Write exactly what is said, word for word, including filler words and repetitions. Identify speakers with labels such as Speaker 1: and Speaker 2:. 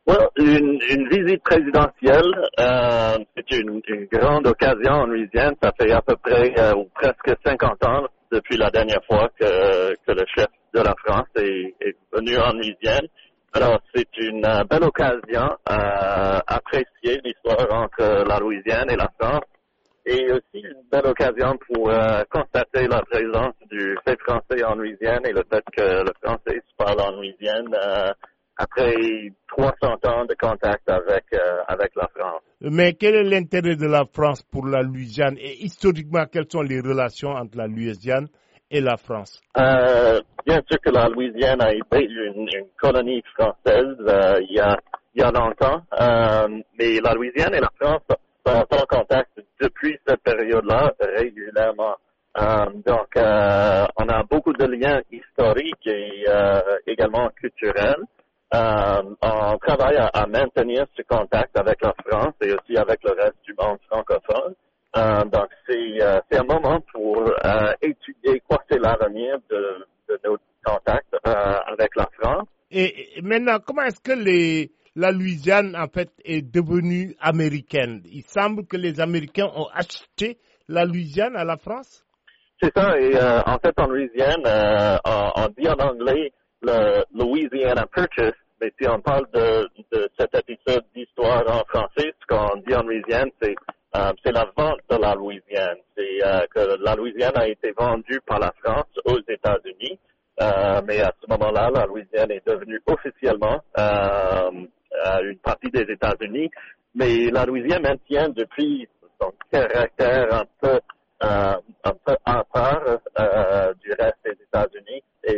Speaker 1: Well, une, une visite présidentielle, euh, c'est une, une grande occasion en Louisiane. Ça fait à peu près euh, ou presque cinquante ans depuis la dernière fois que, que le chef de la France est, est venu en Louisiane. Alors, c'est une euh, belle occasion à apprécier l'histoire entre la Louisiane et la France. Et aussi une belle occasion pour euh, constater la présence du fait français en Louisiane et le fait que le français se parle en Louisiane euh, après trois cents ans de contact avec euh, avec la France.
Speaker 2: Mais quel est l'intérêt de la France pour la Louisiane et historiquement, quelles sont les relations entre la Louisiane et la France?
Speaker 1: Euh, bien sûr que la Louisiane a été une, une colonie française euh, il y a il y a longtemps, euh, mais la Louisiane et la France sont en contact depuis cette période-là régulièrement. Euh, donc, euh, on a beaucoup de liens historiques et euh, également culturels. Euh, on travaille à, à maintenir ce contact avec la France et aussi avec le reste du monde francophone. Euh, donc, c'est, euh, c'est un moment pour euh, étudier quoi c'est l'avenir de, de nos contacts euh, avec la France.
Speaker 2: Et, et maintenant, comment est-ce que les, la Louisiane, en fait, est devenue américaine? Il semble que les Américains ont acheté la Louisiane à la France?
Speaker 1: C'est ça, et euh, en fait, en Louisiane, euh, on, on dit en anglais le Louisiana Purchase, mais si on parle de, de cet épisode d'histoire en français, ce qu'on dit en Louisiane, c'est euh, c'est la vente de la Louisiane. C'est euh, que la Louisiane a été vendue par la France aux États-Unis, euh, mais à ce moment-là, la Louisiane est devenue officiellement euh, une partie des États-Unis, mais la Louisiane maintient depuis son caractère un peu euh, un peu à part euh, du reste des États-Unis. Et